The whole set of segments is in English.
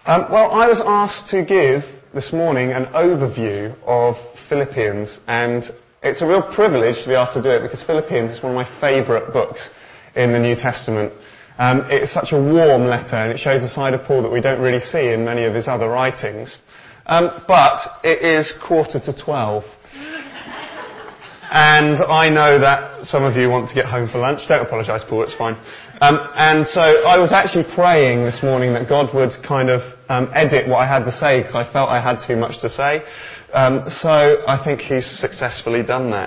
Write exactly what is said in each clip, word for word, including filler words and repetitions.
Um, well, I was asked to give this morning an overview of Philippians, and it's a real privilege to be asked to do it because Philippians is one of my favourite books in the New Testament. Um, it's such a warm letter, and it shows a side of Paul that we don't really see in many of his other writings. Um, but it is quarter to twelve. And I know that some of you want to get home for lunch. Don't apologise, Paul, it's fine. Um, and so I was actually praying this morning that God would kind of um, edit what I had to say because I felt I had too much to say. Um, so I think he's successfully done that.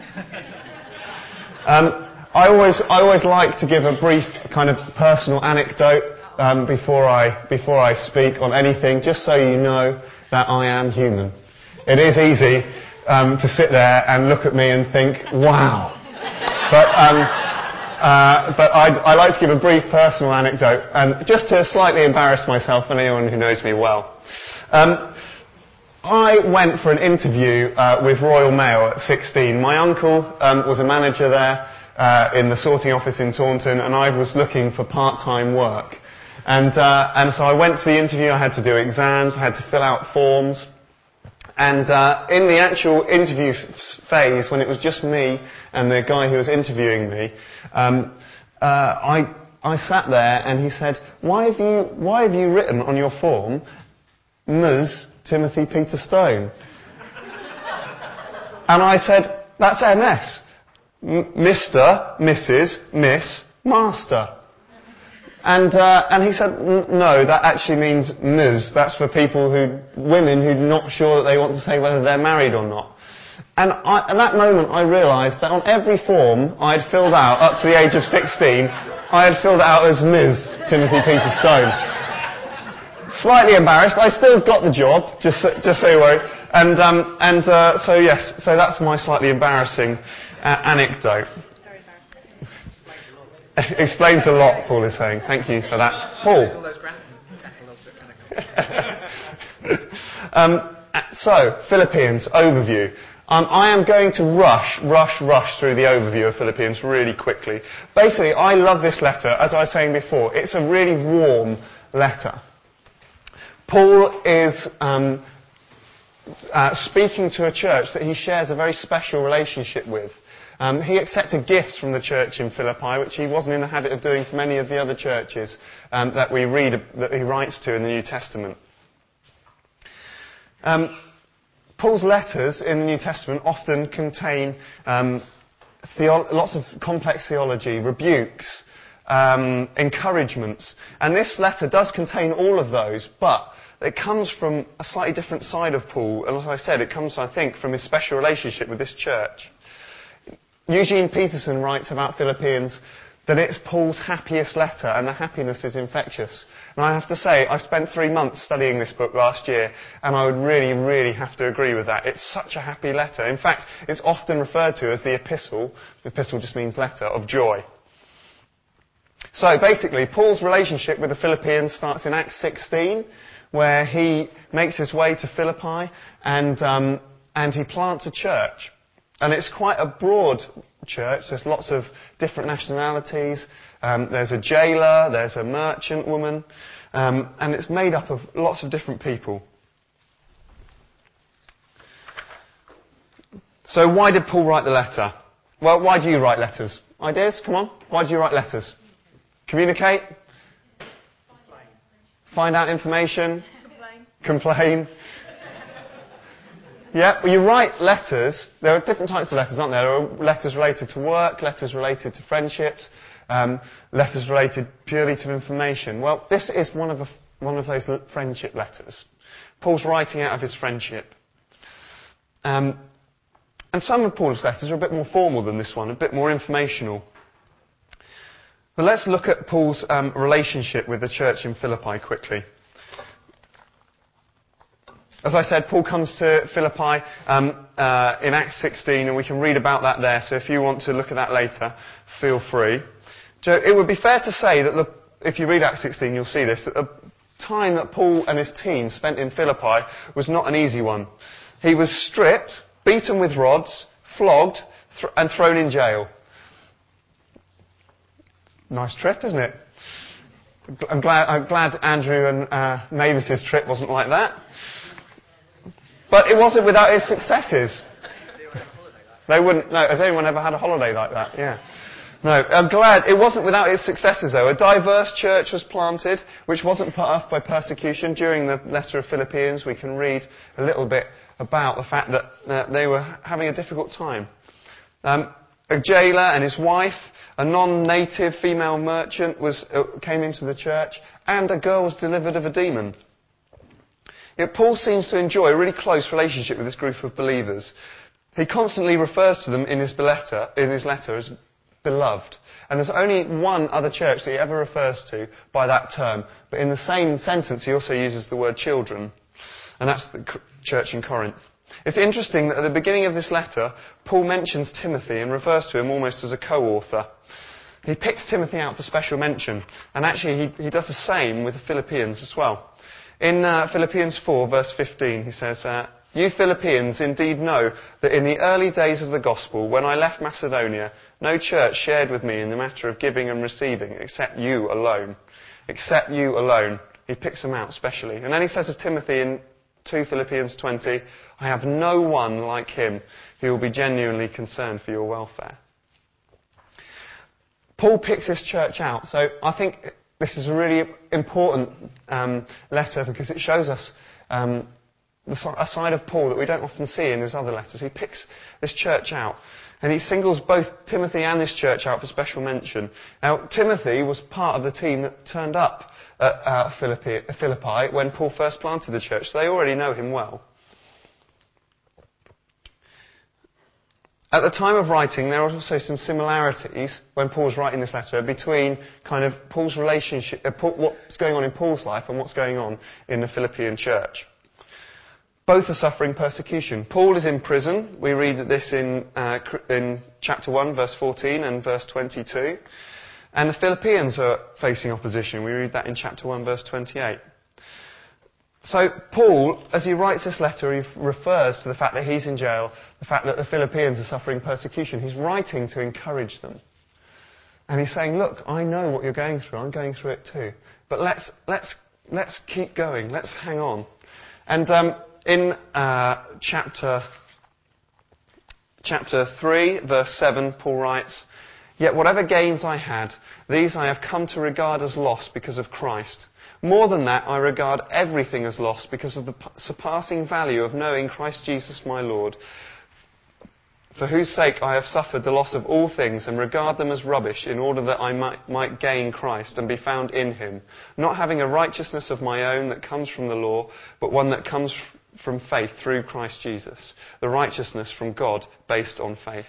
Um, I always, I always like to give a brief kind of personal anecdote um, before I before I speak on anything, just so you know that I am human. It is easy um, to sit there and look at me and think, "Wow," but um, uh, but I, I like to give a brief personal anecdote, and just to slightly embarrass myself and anyone who knows me well. Um, I went for an interview uh, with Royal Mail at sixteen. My uncle um, was a manager there uh, in the sorting office in Taunton, and I was looking for part-time work. And uh, and so I went to the interview. I had to do exams. I had to fill out forms. And uh, in the actual interview f- phase, when it was just me and the guy who was interviewing me, um, uh, I I sat there, and he said, "Why have you why have you written on your form, Ms Timothy Peter Stone?" And I said, "That's M S, M- Mister, Missus, Miss, Master." And uh, and he said, "No, that actually means Ms. That's for people who, women who are not sure that they want to say whether they're married or not." And I, at that moment, I realised that on every form I had filled out up to the age of sixteen, I had filled it out as Miz Timothy Peter Stone. Slightly embarrassed. I still got the job, just so, just so you worry. And um, and uh, so yes, so that's my slightly embarrassing uh, anecdote. Explains a lot, Paul is saying. Thank you for that. Paul. um, so, Philippians, overview. Um, I am going to rush, rush, rush through the overview of Philippians really quickly. Basically, I love this letter. As I was saying before, it's a really warm letter. Paul is um, uh, speaking to a church that he shares a very special relationship with. Um, he accepted gifts from the church in Philippi, which he wasn't in the habit of doing for many of the other churches um, that we read, that he writes to in the New Testament. Um, Paul's letters in the New Testament often contain um, theo- lots of complex theology, rebukes, um, encouragements, and this letter does contain all of those, but it comes from a slightly different side of Paul, and as I said, it comes, I think, from his special relationship with this church. Eugene Peterson writes about Philippians that it's Paul's happiest letter, and the happiness is infectious. And I have to say, I spent three months studying this book last year, and I would really, really have to agree with that. It's such a happy letter. In fact, it's often referred to as the epistle, epistle just means letter, of joy. So basically, Paul's relationship with the Philippians starts in Acts sixteen, where he makes his way to Philippi, and, um, and he plants a church. And it's quite a broad church. There's lots of different nationalities. Um, there's a jailer, there's a merchant woman, um, and it's made up of lots of different people. So why did Paul write the letter? Well, why do you write letters? Ideas? Come on. Why do you write letters? Communicate? Find out information? Complain. Complain. Yeah, well, you write letters. There are different types of letters, aren't there? There are letters related to work, letters related to friendships, um, letters related purely to information. Well, this is one of, a, one of those friendship letters. Paul's writing out of his friendship. Um, and some of Paul's letters are a bit more formal than this one, a bit more informational. But let's look at Paul's um, relationship with the church in Philippi quickly. As I said, Paul comes to Philippi um, uh, in Acts sixteen, and we can read about that there. So if you want to look at that later, feel free. So it would be fair to say that the, if you read Acts sixteen, you'll see this, that the time that Paul and his team spent in Philippi was not an easy one. He was stripped, beaten with rods, flogged, th- and thrown in jail. Nice trip, isn't it? I'm glad, I'm glad Andrew and uh, Mavis's trip wasn't like that. But it wasn't without its successes. They wouldn't, no, has anyone ever had a holiday like that? Yeah. No, I'm glad it wasn't without its successes though. A diverse church was planted, which wasn't put off by persecution. During the letter of Philippians, we can read a little bit about the fact that uh, they were having a difficult time. Um, a jailer and his wife, a non-native female merchant was uh, came into the church, and a girl was delivered of a demon. Yet Paul seems to enjoy a really close relationship with this group of believers. He constantly refers to them in his letter, in his letter as beloved. And there's only one other church that he ever refers to by that term. But in the same sentence, he also uses the word children. And that's the church in Corinth. It's interesting that at the beginning of this letter, Paul mentions Timothy and refers to him almost as a co-author. He picks Timothy out for special mention. And actually, he, he does the same with the Philippians as well. In uh, Philippians four, verse fifteen, he says, uh, "You Philippians indeed know that in the early days of the gospel, when I left Macedonia, no church shared with me in the matter of giving and receiving, except you alone." Except you alone. He picks them out specially. And then he says of Timothy in two Philippians twenty, "I have no one like him who will be genuinely concerned for your welfare." Paul picks this church out. So I think this is a really important um, letter because it shows us um, a side of Paul that we don't often see in his other letters. He picks this church out. And he singles both Timothy and this church out for special mention. Now, Timothy was part of the team that turned up at uh, Philippi, Philippi when Paul first planted the church, so they already know him well. At the time of writing, there are also some similarities, when Paul's writing this letter, between kind of Paul's relationship, uh, Paul, what's going on in Paul's life and what's going on in the Philippian church. Both are suffering persecution. Paul is in prison. We read this in, uh, in chapter one, verse fourteen and verse twenty-two. And the Philippians are facing opposition. We read that in chapter one, verse twenty-eight. So Paul, as he writes this letter, he refers to the fact that he's in jail, the fact that the Philippians are suffering persecution. He's writing to encourage them. And he's saying, look, I know what you're going through. I'm going through it too. But let's, let's, let's keep going. Let's hang on. And um, in uh, chapter, chapter three, verse seven, Paul writes, "Yet whatever gains I had, these I have come to regard as loss because of Christ. More than that, I regard everything as loss because of the surpassing value of knowing Christ Jesus my Lord, for whose sake I have suffered the loss of all things and regard them as rubbish in order that I might, might gain Christ and be found in him, not having a righteousness of my own that comes from the law, but one that comes from faith through Christ Jesus, the righteousness from God based on faith."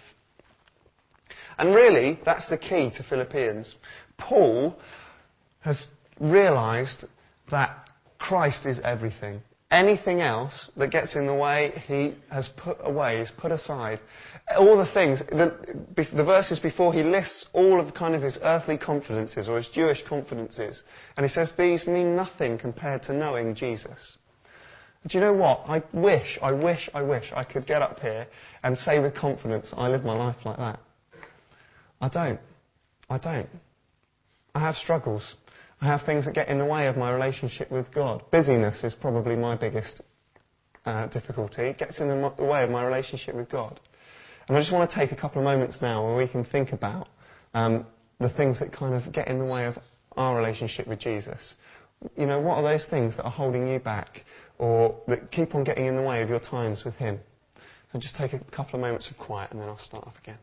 And really, that's the key to Philippians. Paul has realised that Christ is everything. Anything else that gets in the way, he has put away, he's put aside. All the things, the, the verses before, he lists all of kind of his earthly confidences or his Jewish confidences. And he says, these mean nothing compared to knowing Jesus. Do you know what? I wish, I wish, I wish I could get up here and say with confidence, I live my life like that. I don't. I don't. I have struggles. I have things that get in the way of my relationship with God. Busyness is probably my biggest uh, difficulty. It gets in the, the way of my relationship with God. And I just want to take a couple of moments now where we can think about um, the things that kind of get in the way of our relationship with Jesus. You know, what are those things that are holding you back or that keep on getting in the way of your times with him? So just take a couple of moments of quiet and then I'll start up again.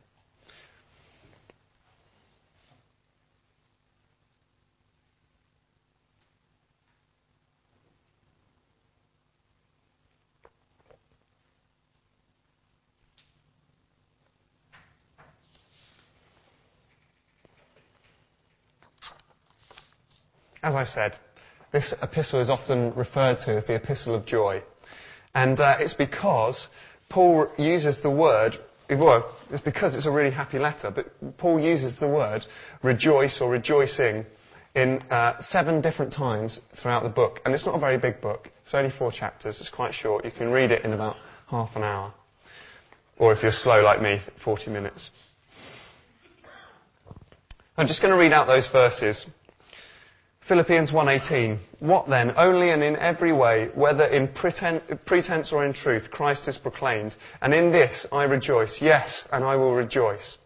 As I said, this epistle is often referred to as the epistle of joy. And uh, it's because Paul uses the word, well, it's because it's a really happy letter, but Paul uses the word rejoice or rejoicing in uh, seven different times throughout the book. And it's not a very big book. It's only four chapters. It's quite short. You can read it in about half an hour. Or if you're slow like me, forty minutes. I'm just going to read out those verses. Philippians one eighteen. What then? Only and in every way, whether in preten- pretense or in truth, Christ is proclaimed. And in this I rejoice. Yes, and I will rejoice.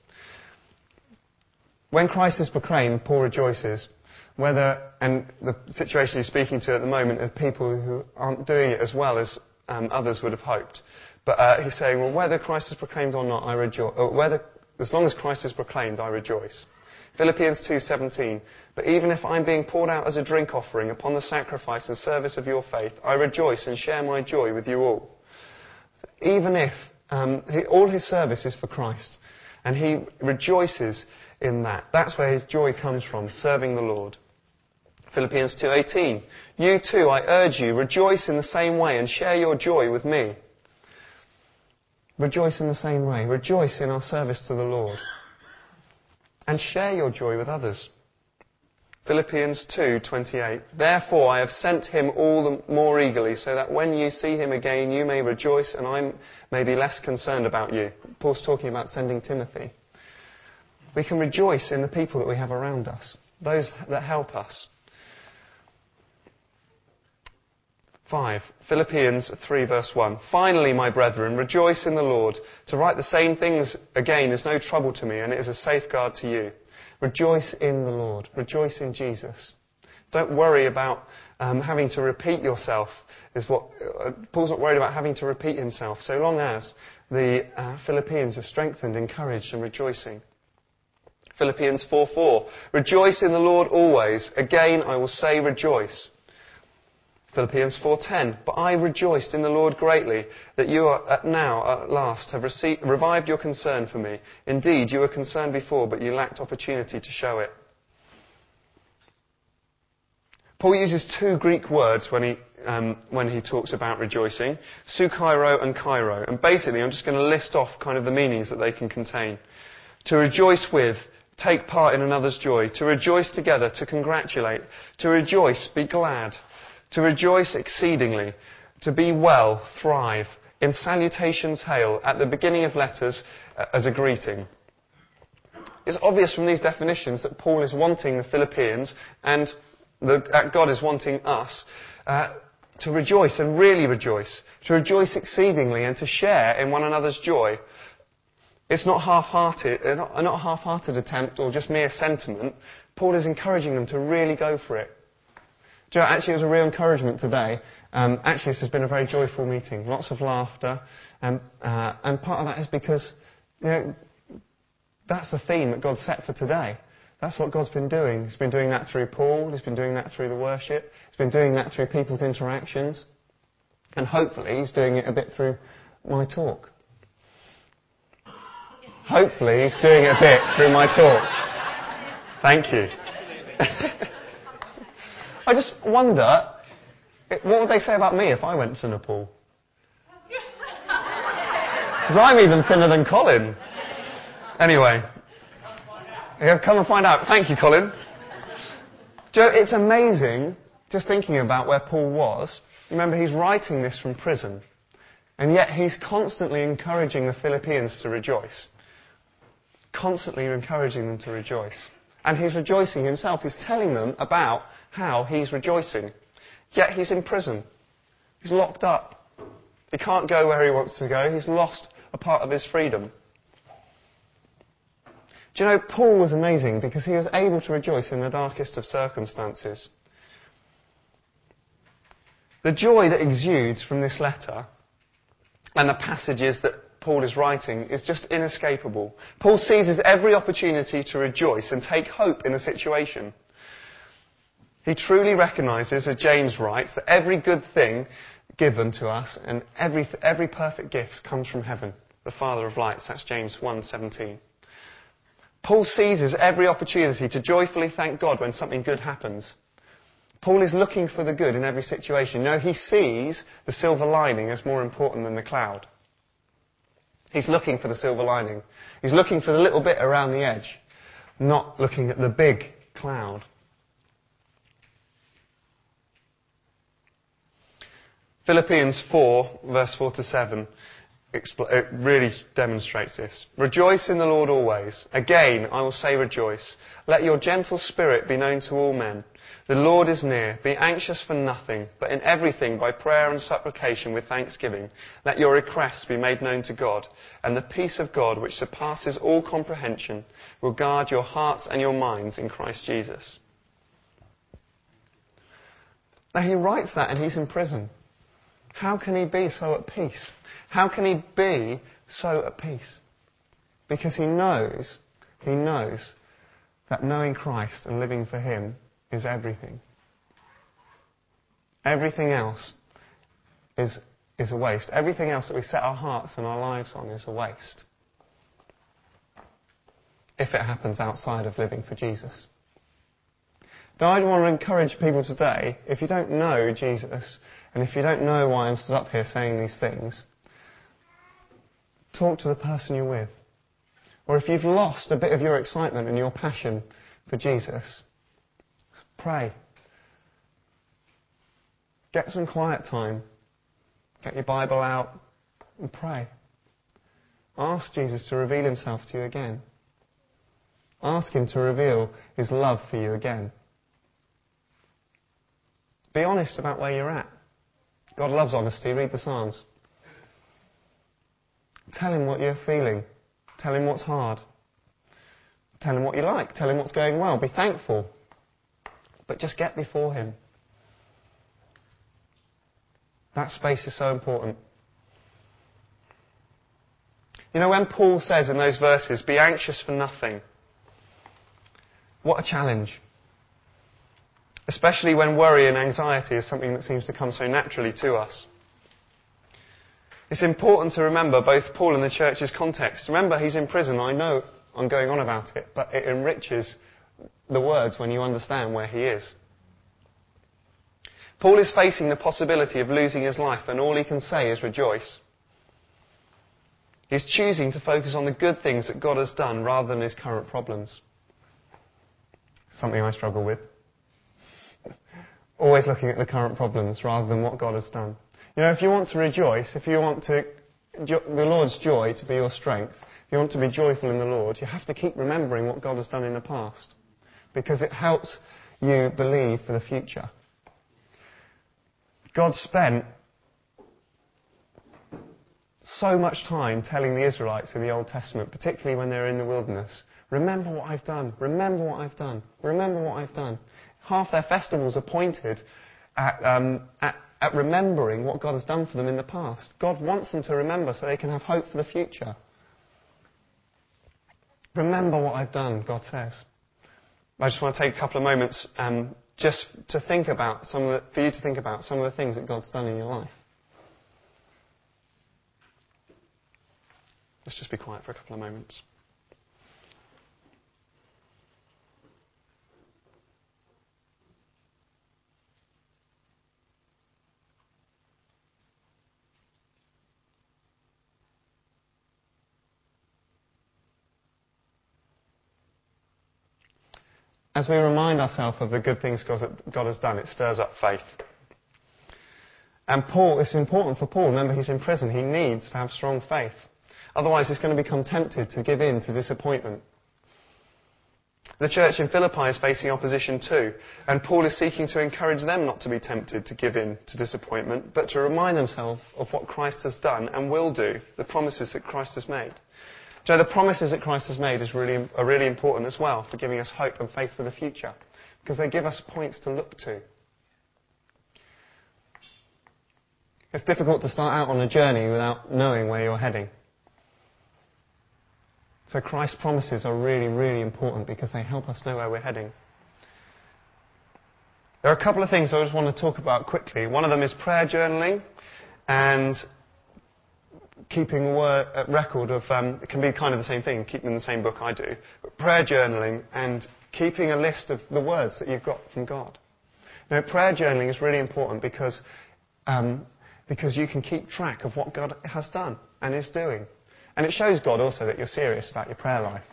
When Christ is proclaimed, Paul rejoices. Whether, and the situation he's speaking to at the moment are people who aren't doing it as well as um, others would have hoped. But uh, he's saying, well, whether Christ is proclaimed or not, I rejoice. Or whether, as long as Christ is proclaimed, I rejoice. Philippians two seventeen. But even if I'm being poured out as a drink offering upon the sacrifice and service of your faith, I rejoice and share my joy with you all. So even if um, he, all his service is for Christ, and he rejoices in that, that's where his joy comes from, serving the Lord. Philippians two eighteen. You too, I urge you, rejoice in the same way and share your joy with me. Rejoice in the same way. Rejoice in our service to the Lord. And share your joy with others. Philippians two twenty-eight. Therefore I have sent him all the more eagerly, so that when you see him again you may rejoice and I may be less concerned about you. Paul's talking about sending Timothy. We can rejoice in the people that we have around us, those that help us. five. Philippians three verse one. Finally, my brethren, rejoice in the Lord. To write the same things again is no trouble to me, and it is a safeguard to you. Rejoice in the Lord. Rejoice in Jesus. Don't worry about um, having to repeat yourself. Is what uh, Paul's not worried about having to repeat himself, so long as the uh, Philippians are strengthened, encouraged, and rejoicing. Philippians four four. Rejoice in the Lord always. Again, I will say rejoice. Philippians four ten. But I rejoiced in the Lord greatly that you are at now at last have received, revived your concern for me. Indeed, you were concerned before, but you lacked opportunity to show it. Paul uses two Greek words when he um, when he talks about rejoicing: sukairo and kairo. And basically, I'm just going to list off kind of the meanings that they can contain. To rejoice with, take part in another's joy. To rejoice together, to congratulate. To rejoice, be glad. To rejoice exceedingly, to be well, thrive, in salutations hail, at the beginning of letters uh, as a greeting. It's obvious from these definitions that Paul is wanting the Philippians, and the, uh, God is wanting us, uh, to rejoice and really rejoice, to rejoice exceedingly and to share in one another's joy. It's not half-hearted, uh, not, not a half-hearted attempt or just mere sentiment. Paul is encouraging them to really go for it. Do you know, actually, it was a real encouragement today. Um, actually, this has been a very joyful meeting. Lots of laughter. And, uh, and part of that is because, you know, that's the theme that God set for today. That's what God's been doing. He's been doing that through Paul. He's been doing that through the worship. He's been doing that through people's interactions. And hopefully, He's doing it a bit through my talk. Hopefully, He's doing it a bit through my talk. Thank you. I just wonder, what would they say about me if I went to Nepal? Because I'm even thinner than Colin. Anyway, yeah, come and find out. Thank you, Colin. Do you know, it's amazing just thinking about where Paul was. Remember, he's writing this from prison, and yet he's constantly encouraging the Philippians to rejoice. Constantly encouraging them to rejoice. And he's rejoicing himself. He's telling them about how he's rejoicing. Yet he's in prison. He's locked up. He can't go where he wants to go. He's lost a part of his freedom. Do you know, Paul was amazing because he was able to rejoice in the darkest of circumstances. The joy that exudes from this letter and the passages that Paul is writing is just inescapable. Paul seizes every opportunity to rejoice and take hope in a situation. He truly recognises, as James writes, that every good thing given to us and every, every perfect gift comes from heaven, the Father of lights. That's James one seventeen. Paul seizes every opportunity to joyfully thank God when something good happens. Paul is looking for the good in every situation. No, he sees the silver lining as more important than the cloud. He's looking for the silver lining. He's looking for the little bit around the edge, not looking at the big cloud. Philippians four, verse four to seven. expl- it really demonstrates this. Rejoice in the Lord always. Again, I will say rejoice. Let your gentle spirit be known to all men. The Lord is near. Be anxious for nothing, but in everything by prayer and supplication with thanksgiving. Let your requests be made known to God, and the peace of God, which surpasses all comprehension, will guard your hearts and your minds in Christ Jesus. Now he writes that and he's in prison. How can he be so at peace? How can he be so at peace? Because he knows, he knows that knowing Christ and living for him is everything. Everything else is, is a waste. Everything else that we set our hearts and our lives on is a waste. If it happens outside of living for Jesus. So I want to encourage people today, if you don't know Jesus, and if you don't know why I'm stood up here saying these things, talk to the person you're with. Or if you've lost a bit of your excitement and your passion for Jesus, pray. Get some quiet time. Get your Bible out and pray. Ask Jesus to reveal himself to you again. Ask him to reveal his love for you again. Be honest about where you're at. God loves honesty. Read the Psalms. Tell him what you're feeling. Tell him what's hard. Tell him what you like. Tell him what's going well. Be thankful. But just get before him. That space is so important. You know, when Paul says in those verses, be anxious for nothing, what a challenge. Especially when worry and anxiety is something that seems to come so naturally to us. It's important to remember both Paul and the church's context. Remember, he's in prison. I know I'm going on about it, but it enriches the words when you understand where he is. Paul is facing the possibility of losing his life, and all he can say is rejoice. He's choosing to focus on the good things that God has done rather than his current problems. Something I struggle with. Always looking at the current problems rather than what God has done. You know, if you want to rejoice, if you want to, the Lord's joy to be your strength, if you want to be joyful in the Lord, you have to keep remembering what God has done in the past. Because it helps you believe for the future. God spent so much time telling the Israelites in the Old Testament, particularly when they were in the wilderness, remember what I've done, remember what I've done, remember what I've done. Half their festivals are pointed at, um, at, at remembering what God has done for them in the past. God wants them to remember so they can have hope for the future. Remember what I've done, God says. I just want to take a couple of moments um, just to think about some of the, for you to think about some of the things that God's done in your life. Let's just be quiet for a couple of moments. As we remind ourselves of the good things God has done, it stirs up faith. And Paul, it's important for Paul, remember he's in prison, he needs to have strong faith. Otherwise he's going to become tempted to give in to disappointment. The church in Philippi is facing opposition too, and Paul is seeking to encourage them not to be tempted to give in to disappointment, but to remind themselves of what Christ has done and will do, the promises that Christ has made. So the promises that Christ has made is really, are really important as well for giving us hope and faith for the future, because they give us points to look to. It's difficult to start out on a journey without knowing where you're heading. So Christ's promises are really, really important because they help us know where we're heading. There are a couple of things I just want to talk about quickly. One of them is prayer journaling and keeping a word, a record of, um, it can be kind of the same thing, keep them in the same book I do. But prayer journaling and keeping a list of the words that you've got from God. Now, prayer journaling is really important because, um, because you can keep track of what God has done and is doing. And it shows God also that you're serious about your prayer life.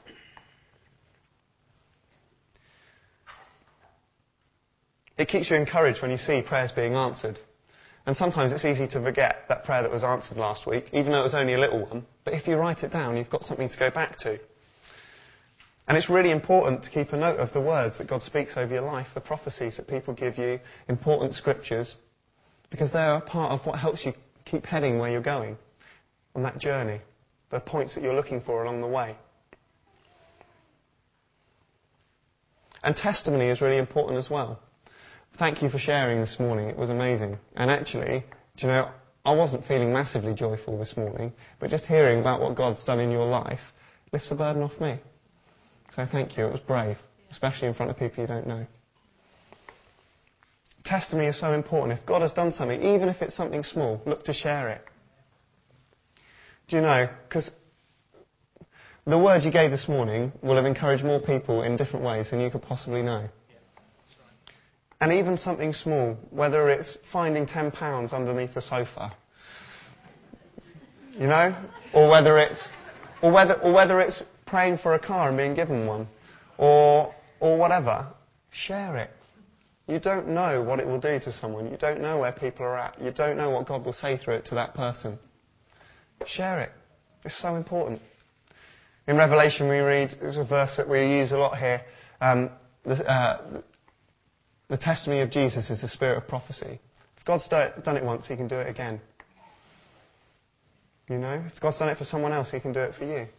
It keeps you encouraged when you see prayers being answered. And sometimes it's easy to forget that prayer that was answered last week, even though it was only a little one. But if you write it down, you've got something to go back to. And it's really important to keep a note of the words that God speaks over your life, the prophecies that people give you, important scriptures, because they are part of what helps you keep heading where you're going on that journey, the points that you're looking for along the way. And testimony is really important as well. Thank you for sharing this morning. It was amazing. And actually, do you know, I wasn't feeling massively joyful this morning, but just hearing about what God's done in your life lifts a burden off me. So thank you. It was brave, especially in front of people you don't know. Testimony is so important. If God has done something, even if it's something small, look to share it. Do you know, because the words you gave this morning will have encouraged more people in different ways than you could possibly know. Yeah, that's right. And even something small, whether it's finding ten pounds underneath the sofa, you know, or whether it's, or whether, or whether it's praying for a car and being given one, or, or whatever, share it. You don't know what it will do to someone. You don't know where people are at. You don't know what God will say through it to that person. Share it. It's so important. In Revelation we read, there's a verse that we use a lot here, um, the, uh, the testimony of Jesus is the spirit of prophecy. If God's done it once, He can do it again. You know, if God's done it for someone else, He can do it for you.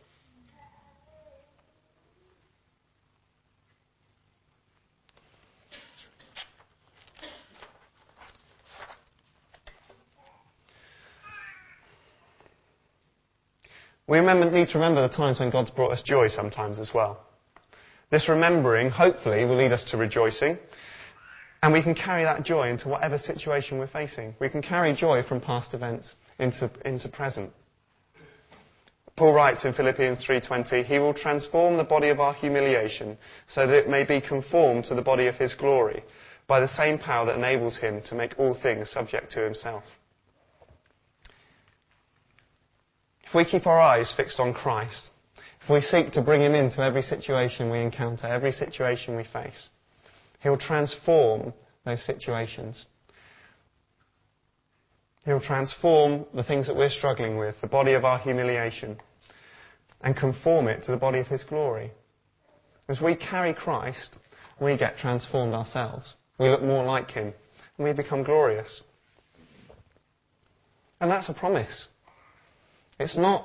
We remember, need to remember the times when God's brought us joy sometimes as well. This remembering, hopefully, will lead us to rejoicing. And we can carry that joy into whatever situation we're facing. We can carry joy from past events into, into present. Paul writes in Philippians three twenty, He will transform the body of our humiliation so that it may be conformed to the body of His glory by the same power that enables Him to make all things subject to Himself. If we keep our eyes fixed on Christ, if we seek to bring Him into every situation we encounter, every situation we face, He'll transform those situations. He'll transform the things that we're struggling with, the body of our humiliation, and conform it to the body of His glory. As we carry Christ, we get transformed ourselves. We look more like Him, and we become glorious. And that's a promise. It's not...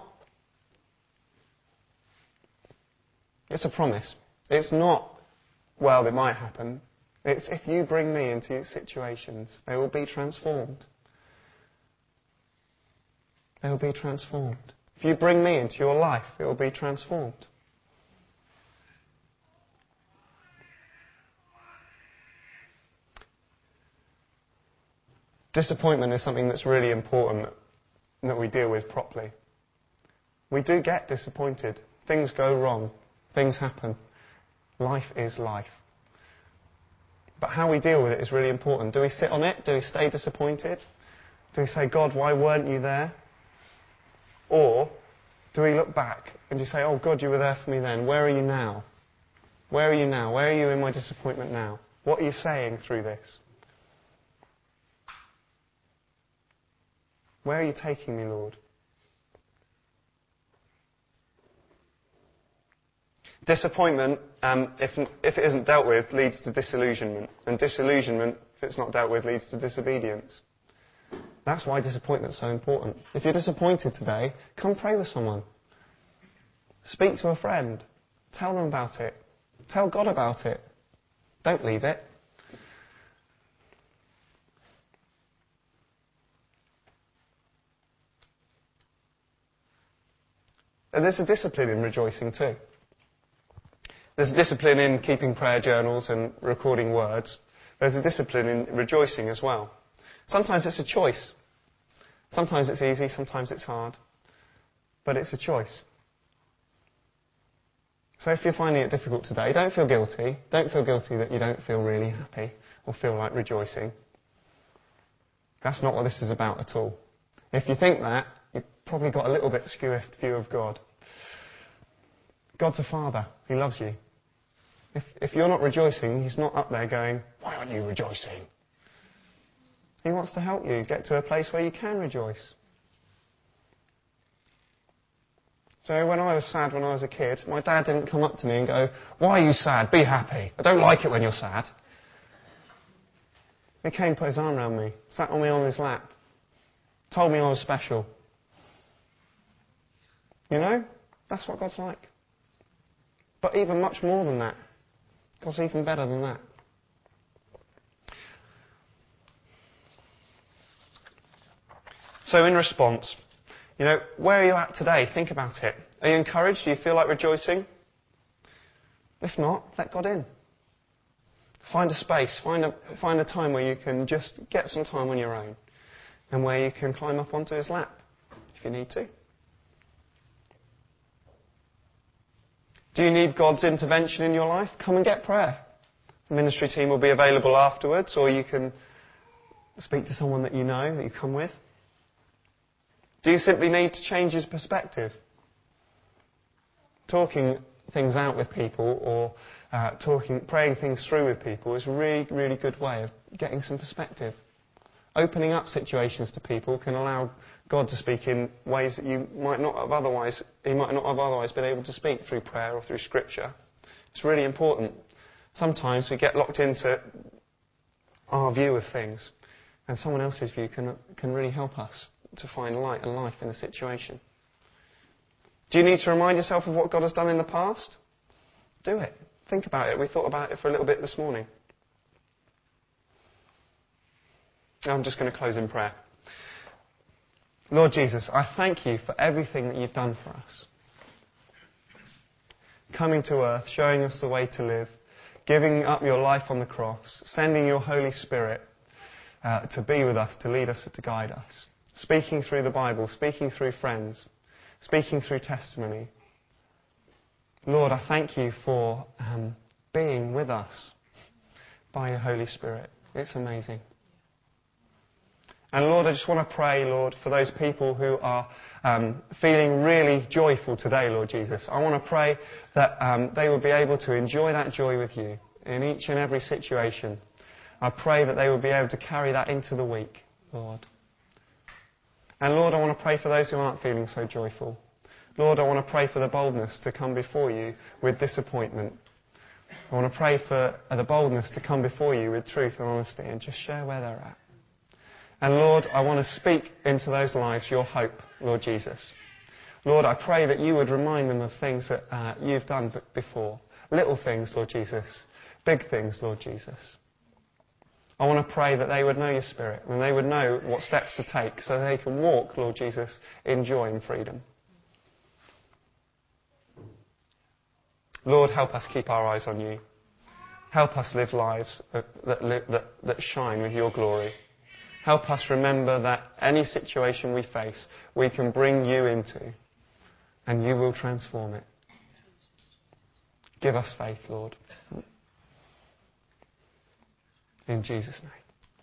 It's a promise. It's not, well, it might happen. It's if you bring me into your situations, they will be transformed. They will be transformed. If you bring me into your life, it will be transformed. Disappointment is something that's really important that we deal with properly. We do get disappointed. Things go wrong. Things happen. Life is life. But how we deal with it is really important. Do we sit on it? Do we stay disappointed? Do we say, God, why weren't you there? Or do we look back and just say, oh, God, you were there for me then. Where are you now? Where are you now? Where are you in my disappointment now? What are you saying through this? Where are you taking me, Lord? Disappointment, um, if, if it isn't dealt with, leads to disillusionment. And disillusionment, if it's not dealt with, leads to disobedience. That's why disappointment's so important. If you're disappointed today, come pray with someone. Speak to a friend. Tell them about it. Tell God about it. Don't leave it. And there's a discipline in rejoicing too. There's a discipline in keeping prayer journals and recording words. There's a discipline in rejoicing as well. Sometimes it's a choice. Sometimes it's easy, sometimes it's hard. But it's a choice. So if you're finding it difficult today, don't feel guilty. Don't feel guilty that you don't feel really happy or feel like rejoicing. That's not what this is about at all. If you think that, you've probably got a little bit skewed view of God. God's a father. He loves you. If, if you're not rejoicing, He's not up there going, why aren't you rejoicing? He wants to help you get to a place where you can rejoice. So when I was sad when I was a kid, my dad didn't come up to me and go, "Why are you sad? Be happy. I don't like it when you're sad." He came, put his arm around me, sat on me on his lap, told me I was special. You know, that's what God's like. But even much more than that. God's even better than that. So in response, you know, where are you at today? Think about it. Are you encouraged? Do you feel like rejoicing? If not, let God in. Find a space, find a, find a time where you can just get some time on your own and where you can climb up onto his lap if you need to. Do you need God's intervention in your life? Come and get prayer. The ministry team will be available afterwards, or you can speak to someone that you know, that you come with. Do you simply need to change his perspective? Talking things out with people or uh, talking, praying things through with people is a really, really good way of getting some perspective. Opening up situations to people can allow God to speak in ways that you might not have otherwise, He might not have otherwise been able to speak through prayer or through Scripture. It's really important. Sometimes we get locked into our view of things, and someone else's view can can really help us to find light and life in a situation. Do you need to remind yourself of what God has done in the past? Do it. Think about it. We thought about it for a little bit this morning. Now I'm just going to close in prayer. Lord Jesus, I thank you for everything that you've done for us. Coming to earth, showing us the way to live, giving up your life on the cross, sending your Holy Spirit uh, to be with us, to lead us, to guide us. Speaking through the Bible, speaking through friends, speaking through testimony. Lord, I thank you for um, being with us by your Holy Spirit. It's amazing. And Lord, I just want to pray, Lord, for those people who are um, feeling really joyful today, Lord Jesus. I want to pray that um, they will be able to enjoy that joy with you in each and every situation. I pray that they will be able to carry that into the week, Lord. And Lord, I want to pray for those who aren't feeling so joyful. Lord, I want to pray for the boldness to come before you with disappointment. I want to pray for the boldness to come before you with truth and honesty and just share where they're at. And Lord, I want to speak into those lives your hope, Lord Jesus. Lord, I pray that you would remind them of things that uh, you've done b- before. Little things, Lord Jesus. Big things, Lord Jesus. I want to pray that they would know your Spirit and they would know what steps to take so they can walk, Lord Jesus, in joy and freedom. Lord, help us keep our eyes on you. Help us live lives that, that, that, that shine with your glory. Help us remember that any situation we face, we can bring you into, and you will transform it. Give us faith, Lord. In Jesus' name.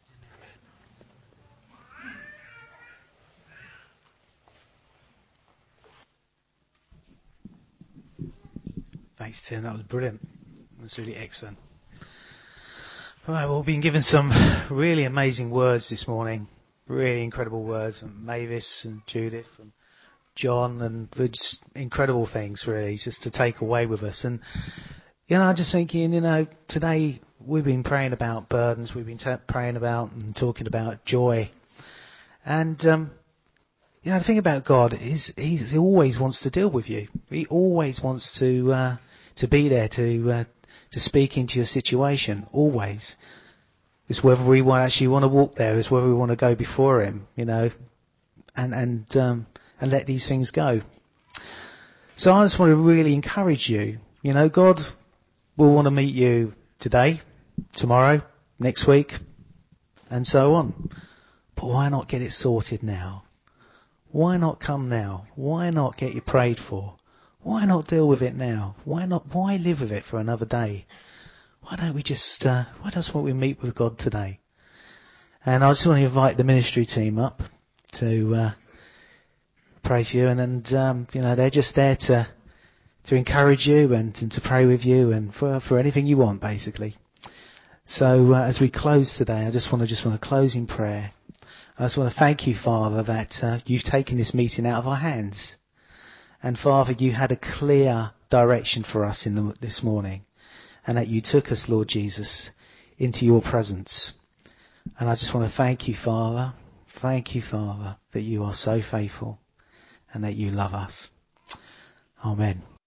Thanks, Tim. That was brilliant. That's really excellent. All right, well, we've been given some really amazing words this morning. Really incredible words from Mavis and Judith and John, and just incredible things, really, just to take away with us. And, you know, I'm just thinking, you know, today we've been praying about burdens. We've been t- praying about and talking about joy. And, um, you know, the thing about God is he's, he always wants to deal with you. He always wants to uh, to be there to uh, to speak into your situation, always. It's whether we want, actually want to walk there, it's whether we want to go before him, you know, and and um, and let these things go. So I just want to really encourage you. You know, God will want to meet you today, tomorrow, next week, and so on. But why not get it sorted now? Why not come now? Why not get you prayed for? Why not deal with it now? Why not? Why live with it for another day? Why don't we just, uh, why doesn't we meet with God today? And I just want to invite the ministry team up to uh, pray for you. And, and um, you know, they're just there to to encourage you and, and to pray with you and for, for anything you want, basically. So uh, as we close today, I just want to just want to close in prayer. I just want to thank you, Father, that uh, you've taken this meeting out of our hands. And Father, you had a clear direction for us in the, this morning. And that you took us, Lord Jesus, into your presence. And I just want to thank you, Father. Thank you, Father, that you are so faithful and that you love us. Amen.